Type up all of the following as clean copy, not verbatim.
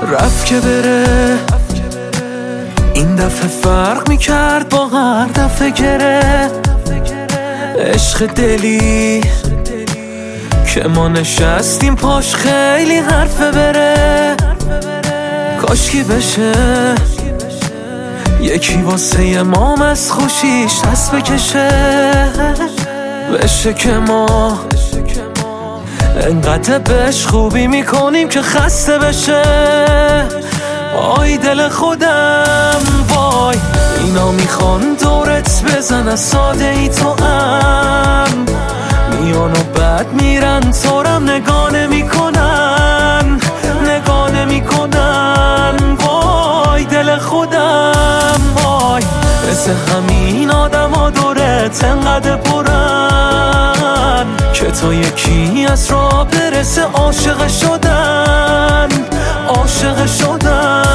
رفت که بره، این دفعه فرق میکرد با هر دفعه گره. عشق دلی که ما نشستیم پاش خیلی حرفه بره. کاشکی بشه یکی واسه ما از خوشیش دست بکشه. بشه که ما انقدر بهش خوبی میکنیم که خسته بشه. آی دل خودم وای، اینا میخوان دورت بزنن ساده ای تو هم میان و بعد میرن تورم نگاه نمیکنن، نگاه نمیکنن. وای دل خودم وای، مثل همین آدم ها دورت انقدر پرن که تا یکی از راه برسه عاشق شدن، عاشق شدن.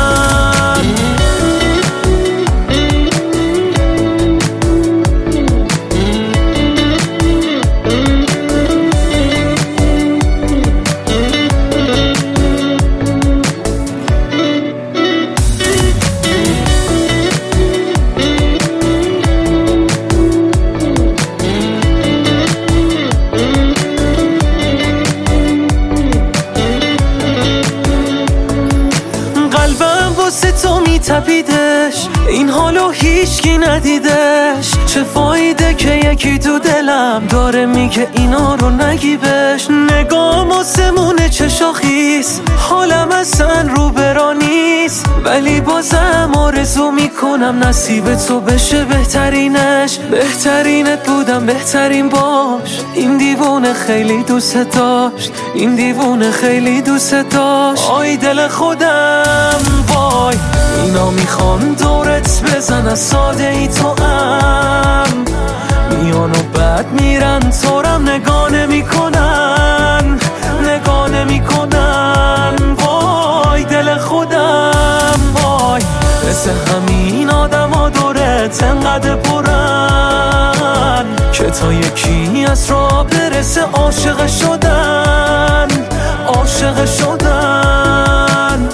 واسه تو میتپیدش، این حالو هیچکی ندیدش. چه فایده که یکی تو دلم داره میگه اینا رو نگی بهش. نگام آسمونه چه شاخیست، حالم اصلا رو برا نیست، ولی بازم آرزو میکنم نصیب تو بشه بهترینش. بهترینت بودم بهترین باش، این دیوونه خیلی دوست داشت، این دیوونه خیلی دوست داشت. آی دل خودم وای، اینا میخوان دورت بزنن ساده ای تو هم میان و بعد میرن تورم نگاه نمیکنن، نگاه نمیکنن. وای دل خودم وای، مثل همین آدم ها دورت انقدر پرن که تا یکی از راه برسه عاشق شدن، عاشق شدن.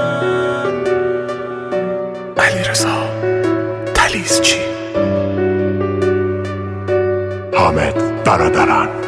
علیرضا تلیزچی، حامد برادران.